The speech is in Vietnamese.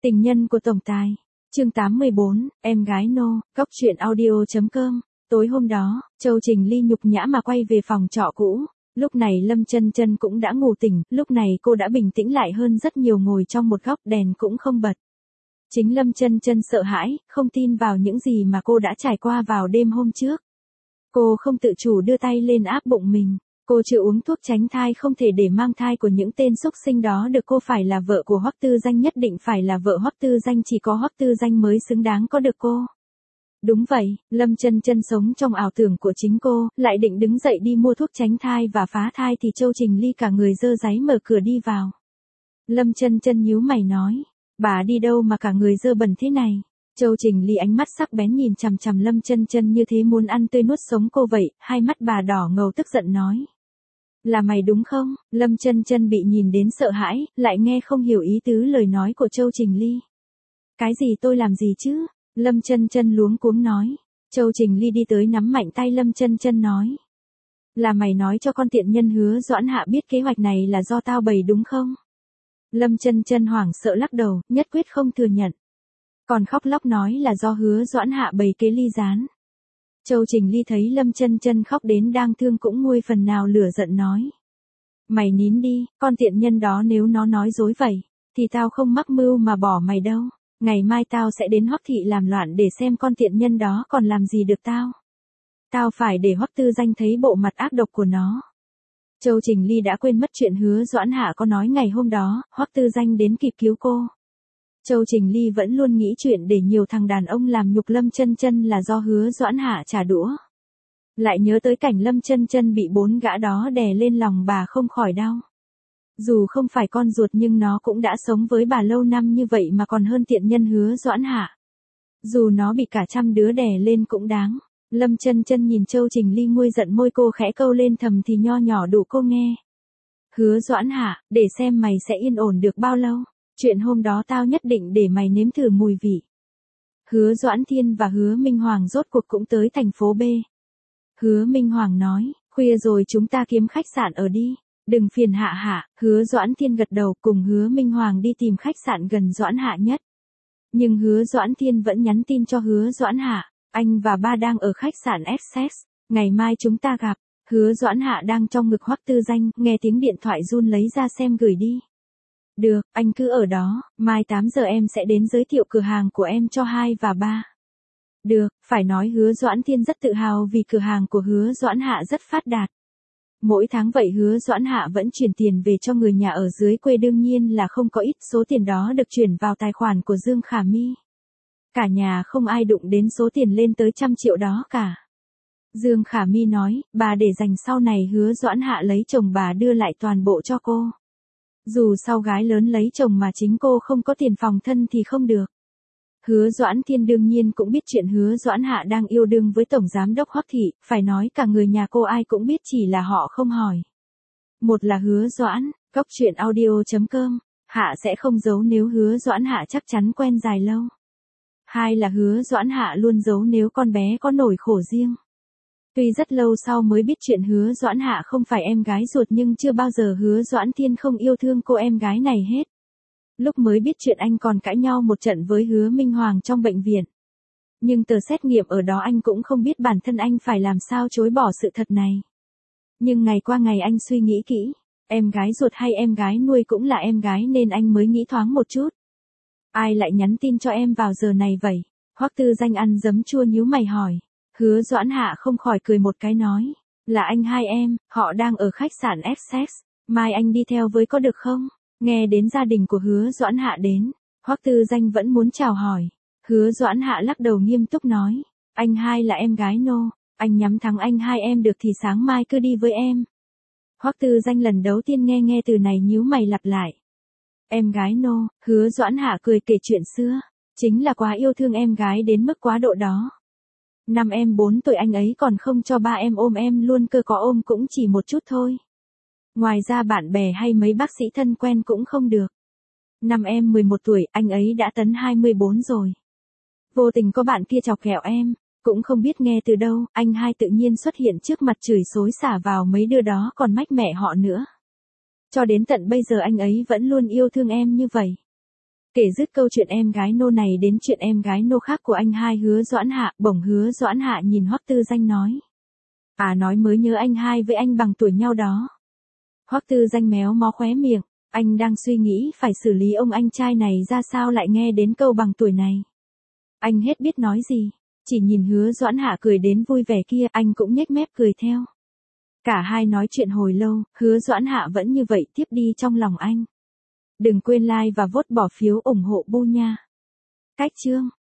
Tình nhân của tổng tài. Chương 84, em gái Nô, Cóc truyện audio.com. Tối hôm đó, Châu Trình Ly nhục nhã mà quay về phòng trọ cũ. Lúc này Lâm Chân Chân cũng đã ngủ tỉnh, lúc này cô đã bình tĩnh lại hơn rất nhiều, ngồi trong một góc, đèn cũng không bật. Chính Lâm Chân Chân sợ hãi, không tin vào những gì mà cô đã trải qua vào đêm hôm trước. Cô không tự chủ đưa tay lên áp bụng mình. Cô chưa uống thuốc tránh thai, không thể để mang thai của những tên xúc sinh đó được. Cô phải là vợ của Hoắc Tư Danh, nhất định phải là vợ Hoắc Tư Danh, chỉ có Hoắc Tư Danh mới xứng đáng có được cô. Đúng vậy, Lâm Chân Chân sống trong ảo tưởng của chính cô, lại định đứng dậy đi mua thuốc tránh thai và phá thai thì Châu Trình Ly cả người dơ dáy mở cửa đi vào. Lâm Chân Chân nhíu mày nói, bà đi đâu mà cả người dơ bẩn thế này? Châu Trình Ly ánh mắt sắc bén nhìn chằm chằm Lâm Chân Chân như thế muốn ăn tươi nuốt sống cô vậy, hai mắt bà đỏ ngầu tức giận nói. Là mày đúng không? Lâm Chân Chân bị nhìn đến sợ hãi, lại nghe không hiểu ý tứ lời nói của Châu Trình Ly. Cái gì tôi làm gì chứ? Lâm Chân Chân luống cuống nói. Châu Trình Ly đi tới nắm mạnh tay Lâm Chân Chân nói. Là mày nói cho con tiện nhân Hứa Doãn Hạ biết kế hoạch này là do tao bày đúng không? Lâm Chân Chân hoảng sợ lắc đầu, nhất quyết không thừa nhận. Còn khóc lóc nói là do Hứa Doãn Hạ bày kế ly gián. Châu Trình Ly thấy Lâm Chân Chân khóc đến đang thương cũng nguôi phần nào lửa giận nói. Mày nín đi, con tiện nhân đó nếu nó nói dối vậy, thì tao không mắc mưu mà bỏ mày đâu. Ngày mai tao sẽ đến Hoắc thị làm loạn để xem con tiện nhân đó còn làm gì được tao. Tao phải để Hoắc Tư Danh thấy bộ mặt ác độc của nó. Châu Trình Ly đã quên mất chuyện Hứa Doãn Hạ có nói ngày hôm đó, Hoắc Tư Danh đến kịp cứu cô. Châu Trình Ly vẫn luôn nghĩ chuyện để nhiều thằng đàn ông làm nhục Lâm Chân Chân là do Hứa Doãn Hạ trả đũa. Lại nhớ tới cảnh Lâm Chân Chân bị 4 gã đó đè lên lòng bà không khỏi đau. Dù không phải con ruột nhưng nó cũng đã sống với bà lâu năm như vậy mà còn hơn tiện nhân Hứa Doãn Hạ. Dù nó bị cả trăm đứa đè lên cũng đáng. Lâm Chân Chân nhìn Châu Trình Ly nguôi giận, môi cô khẽ câu lên thầm thì nho nhỏ đủ cô nghe. Hứa Doãn Hạ, để xem mày sẽ yên ổn được bao lâu. Chuyện hôm đó tao nhất định để mày nếm thử mùi vị. Hứa Doãn Thiên và Hứa Minh Hoàng rốt cuộc cũng tới thành phố B. Hứa Minh Hoàng nói, khuya rồi chúng ta kiếm khách sạn ở đi. Đừng phiền Hạ Hạ. Hứa Doãn Thiên gật đầu cùng Hứa Minh Hoàng đi tìm khách sạn gần Doãn Hạ nhất. Nhưng Hứa Doãn Thiên vẫn nhắn tin cho Hứa Doãn Hạ, anh và ba đang ở khách sạn Essex, ngày mai chúng ta gặp. Hứa Doãn Hạ đang trong ngực Hoắc Tư Danh, nghe tiếng điện thoại run lấy ra xem gửi đi. Được, anh cứ ở đó, mai 8 giờ em sẽ đến giới thiệu cửa hàng của em cho 2 và 3. Được, phải nói Hứa Doãn Thiên rất tự hào vì cửa hàng của Hứa Doãn Hạ rất phát đạt. Mỗi tháng vậy Hứa Doãn Hạ vẫn chuyển tiền về cho người nhà ở dưới quê, đương nhiên là không có ít, số tiền đó được chuyển vào tài khoản của Dương Khả My. Cả nhà không ai đụng đến số tiền lên tới 100 triệu đó cả. Dương Khả My nói, bà để dành sau này Hứa Doãn Hạ lấy chồng bà đưa lại toàn bộ cho cô. Dù sau gái lớn lấy chồng mà chính cô không có tiền phòng thân thì không được. Hứa Doãn Thiên đương nhiên cũng biết chuyện Hứa Doãn Hạ đang yêu đương với tổng giám đốc Hoắc thị, phải nói cả người nhà cô ai cũng biết, chỉ là họ không hỏi. Một là Hứa Doãn, Cóc truyện audio.com, Hạ sẽ không giấu nếu Hứa Doãn Hạ chắc chắn quen dài lâu. Hai là Hứa Doãn Hạ luôn giấu nếu con bé có nỗi khổ riêng. Tuy rất lâu sau mới biết chuyện Hứa Doãn Hạ không phải em gái ruột nhưng chưa bao giờ Hứa Doãn Thiên không yêu thương cô em gái này hết. Lúc mới biết chuyện anh còn cãi nhau một trận với Hứa Minh Hoàng trong bệnh viện. Nhưng tờ xét nghiệm ở đó anh cũng không biết bản thân anh phải làm sao chối bỏ sự thật này. Nhưng ngày qua ngày anh suy nghĩ kỹ, em gái ruột hay em gái nuôi cũng là em gái nên anh mới nghĩ thoáng một chút. Ai lại nhắn tin cho em vào giờ này vậy? Hoắc Tư Danh ăn giấm chua nhíu mày hỏi. Hứa Doãn Hạ không khỏi cười một cái nói, là anh hai em, họ đang ở khách sạn Essex, mai anh đi theo với có được không? Nghe đến gia đình của Hứa Doãn Hạ đến, Hoắc Tư Danh vẫn muốn chào hỏi. Hứa Doãn Hạ lắc đầu nghiêm túc nói, anh hai là em gái Nô, anh nhắm thắng anh hai em được thì sáng mai cứ đi với em. Hoắc Tư Danh lần đầu tiên nghe từ này nhíu mày lặp lại. Em gái Nô. Hứa Doãn Hạ cười kể chuyện xưa, chính là quá yêu thương em gái đến mức quá độ đó. Năm em 4 tuổi anh ấy còn không cho ba em ôm em luôn cơ, có ôm cũng chỉ một chút thôi. Ngoài ra bạn bè hay mấy bác sĩ thân quen cũng không được. Năm em 11 tuổi anh ấy đã tấn 24 rồi. Vô tình có bạn kia chọc ghẹo em, cũng không biết nghe từ đâu, anh hai tự nhiên xuất hiện trước mặt chửi xối xả vào mấy đứa đó còn mách mẹ họ nữa. Cho đến tận bây giờ anh ấy vẫn luôn yêu thương em như vậy. Kể dứt câu chuyện em gái Nô này đến chuyện em gái Nô khác của anh hai Hứa Doãn Hạ, bỗng Hứa Doãn Hạ nhìn Hoắc Tư Danh nói. À nói mới nhớ anh hai với anh bằng tuổi nhau đó. Hoắc Tư Danh méo mó khóe miệng, anh đang suy nghĩ phải xử lý ông anh trai này ra sao lại nghe đến câu bằng tuổi này. Anh hết biết nói gì, chỉ nhìn Hứa Doãn Hạ cười đến vui vẻ kia, anh cũng nhếch mép cười theo. Cả hai nói chuyện hồi lâu, Hứa Doãn Hạ vẫn như vậy tiếp đi trong lòng anh. Đừng quên like và vote bỏ phiếu ủng hộ Bu nha. Cách chương